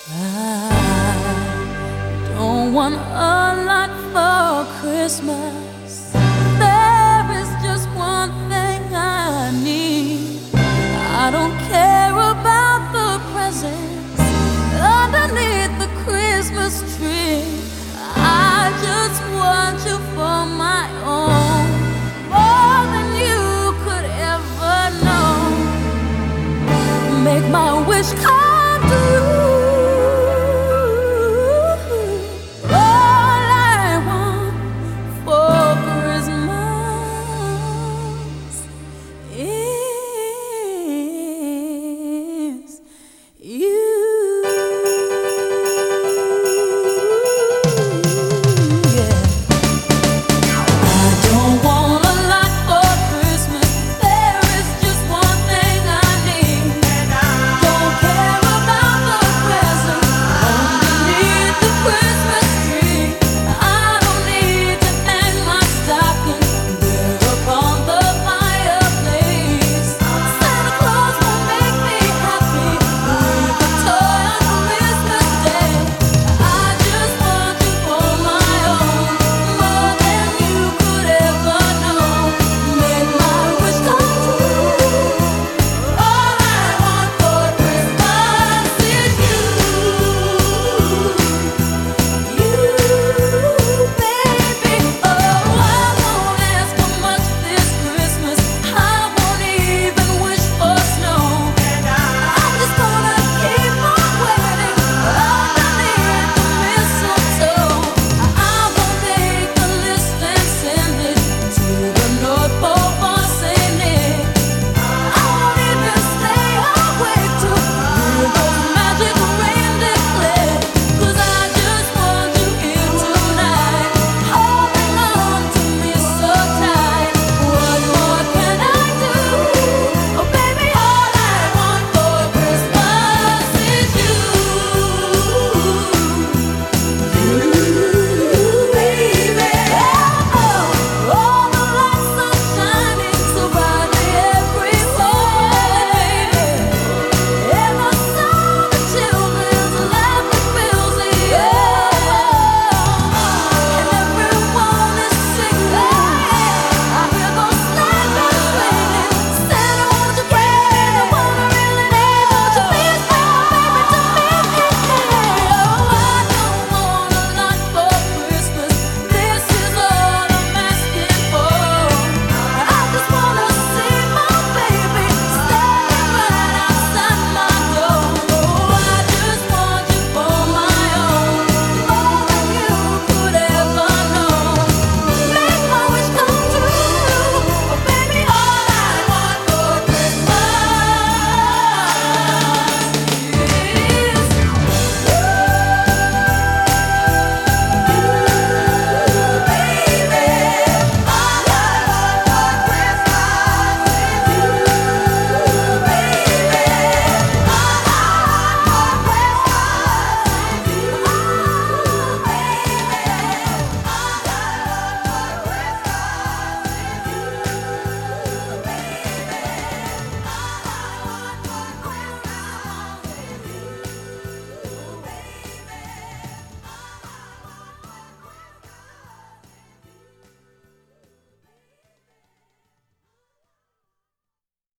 I don't want a lot for Christmas. There is just one thing I need. I don't care about the presents underneath the Christmas tree. I just want you for my own, more than you could ever know. Make my wish come